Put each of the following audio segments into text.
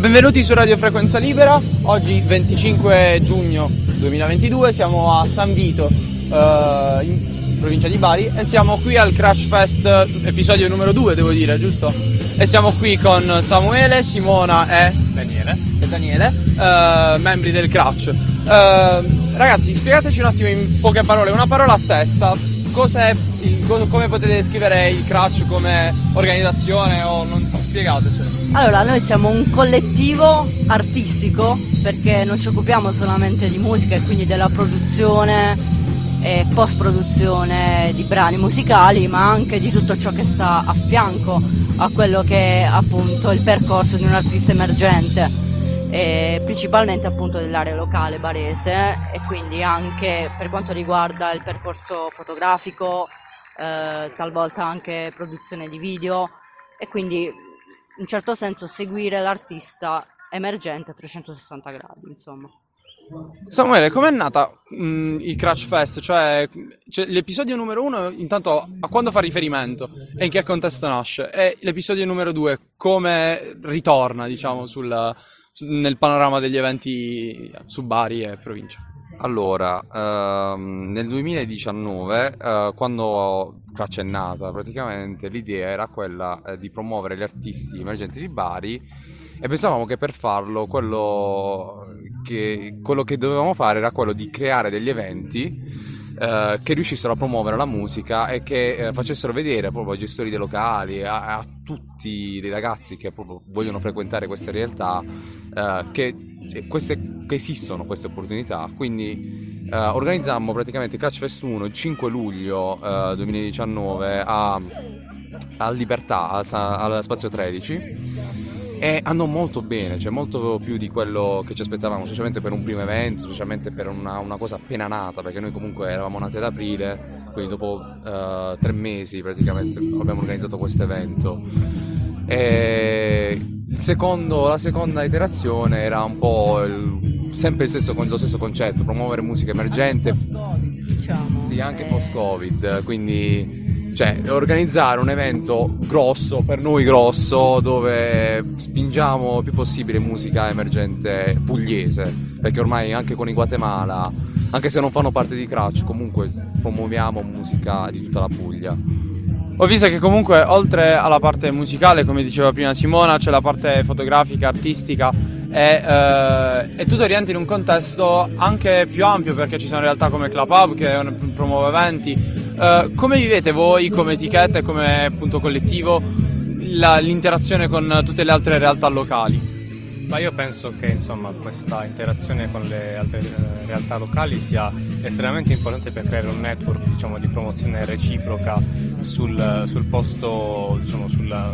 Benvenuti su Radio Frequenza Libera. Oggi 25 giugno 2022 siamo a San Vito, in provincia di Bari, e siamo qui al Crash Fest episodio numero 2, devo dire, giusto? E siamo qui con Samuele, Simona e Daniele, membri del Crash. Ragazzi, spiegateci un attimo in poche parole, una parola a testa, come potete descrivere il Crash come organizzazione, o non so, spiegatecelo. Allora, noi siamo un collettivo artistico perché non ci occupiamo solamente di musica e quindi della produzione e post-produzione di brani musicali, ma anche di tutto ciò che sta a fianco a quello che è appunto il percorso di un artista emergente, e principalmente appunto dell'area locale barese, e quindi anche per quanto riguarda il percorso fotografico, talvolta anche produzione di video, e quindi in un certo senso seguire l'artista emergente a 360 gradi, insomma. Samuele, com'è nata il Crash Fest? Cioè, l'episodio numero 1, intanto, a quando fa riferimento e in che contesto nasce? E l'episodio numero 2, come ritorna, diciamo, nel panorama degli eventi su Bari e provincia? Allora, nel 2019, quando Crash è nata, praticamente l'idea era quella di promuovere gli artisti emergenti di Bari, e pensavamo che per farlo quello che dovevamo fare era quello di creare degli eventi che riuscissero a promuovere la musica e che facessero vedere proprio ai gestori dei locali, a tutti i ragazzi che proprio vogliono frequentare queste realtà, che esistono queste opportunità. Quindi organizzammo praticamente Crash Fest 1 il 5 luglio 2019 a Libertà, al Spazio 13, e andò molto bene, cioè molto più di quello che ci aspettavamo, specialmente per un primo evento, specialmente per una cosa appena nata, perché noi comunque eravamo nati ad aprile, quindi dopo 3 mesi praticamente abbiamo organizzato questo evento. E la seconda iterazione era un po' sempre lo stesso concetto, promuovere musica emergente, Diciamo. sì, anche post-Covid, quindi organizzare un evento grosso, per noi grosso, dove spingiamo il più possibile musica emergente pugliese, perché ormai anche con i Guatemala, anche se non fanno parte di Crash, comunque promuoviamo musica di tutta la Puglia. Ho visto che comunque oltre alla parte musicale, come diceva prima Simona, c'è la parte fotografica, artistica, e tutto rientra in un contesto anche più ampio, perché ci sono realtà come Club Hub che promuove eventi. Come vivete voi come etichetta e come appunto collettivo l'interazione con tutte le altre realtà locali? Ma io penso che insomma questa interazione con le altre realtà locali sia estremamente importante per creare un network, diciamo, di promozione reciproca sul posto, diciamo,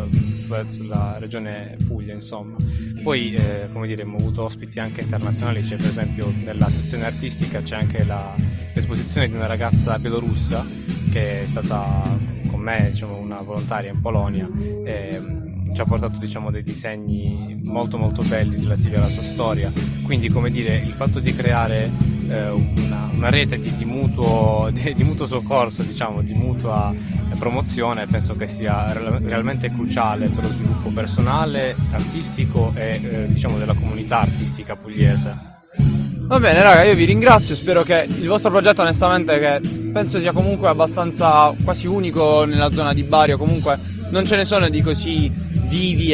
sulla regione Puglia, insomma. Poi come dire, abbiamo avuto ospiti anche internazionali, c'è per esempio nella sezione artistica c'è anche l'esposizione di una ragazza bielorussa che è stata con me, diciamo, una volontaria in Polonia, e ci ha portato, diciamo, dei disegni molto molto belli relativi alla sua storia. Quindi, come dire, il fatto di creare una rete di mutuo soccorso, diciamo, di mutua promozione, penso che sia realmente cruciale per lo sviluppo personale, artistico e diciamo della comunità artistica pugliese. Va bene raga, io vi ringrazio, spero che il vostro progetto, onestamente, che penso sia comunque abbastanza quasi unico nella zona di Bari, o comunque non ce ne sono di così vivi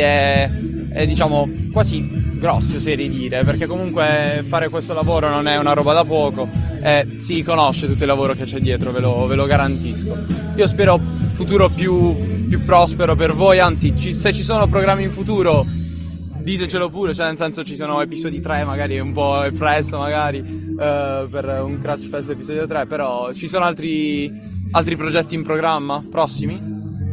e diciamo quasi grossi, oserei dire, perché comunque fare questo lavoro non è una roba da poco e si conosce tutto il lavoro che c'è dietro, ve lo garantisco. Io spero un futuro più prospero per voi, anzi se ci sono programmi in futuro ditecelo pure, cioè nel senso ci sono episodi 3, magari un po' è presto magari per un Crash Fest episodio 3, però ci sono altri progetti in programma prossimi?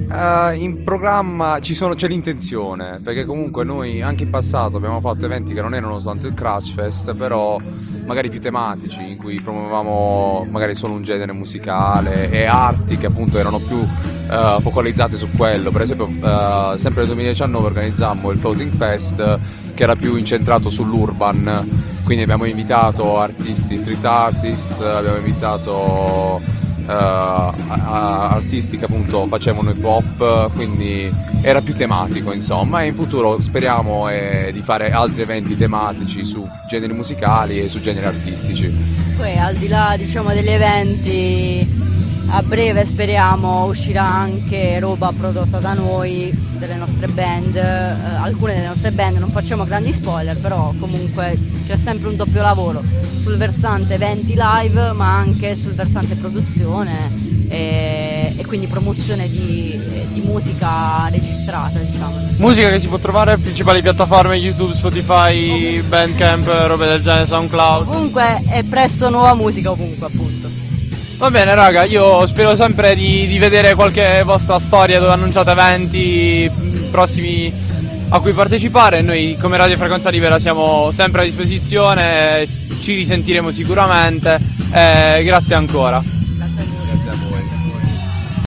In programma c'è l'intenzione, perché comunque noi anche in passato abbiamo fatto eventi che non erano soltanto il Crash Fest, però magari più tematici, in cui promuovevamo magari solo un genere musicale, e arti che appunto erano più focalizzate su quello. Per esempio sempre nel 2019 organizzammo il Floating Fest, che era più incentrato sull'urban, quindi abbiamo invitato artisti, street artist, abbiamo invitato artisti che appunto facevano hip hop, quindi era più tematico insomma, e in futuro speriamo di fare altri eventi tematici su generi musicali e su generi artistici. Poi al di là diciamo degli eventi, a breve speriamo uscirà anche roba prodotta da noi, delle nostre band, alcune delle nostre band, non facciamo grandi spoiler, però comunque c'è sempre un doppio lavoro sul versante eventi live ma anche sul versante produzione e quindi promozione di musica registrata, diciamo. Musica che si può trovare alle principali piattaforme, YouTube, Spotify, Bandcamp, robe del genere, SoundCloud. Comunque è presto nuova musica ovunque, appunto. Va bene raga, io spero sempre di vedere qualche vostra storia dove annunciate eventi prossimi a cui partecipare. Noi come Radio Frequenza Libera siamo sempre a disposizione, ci risentiremo sicuramente, grazie ancora.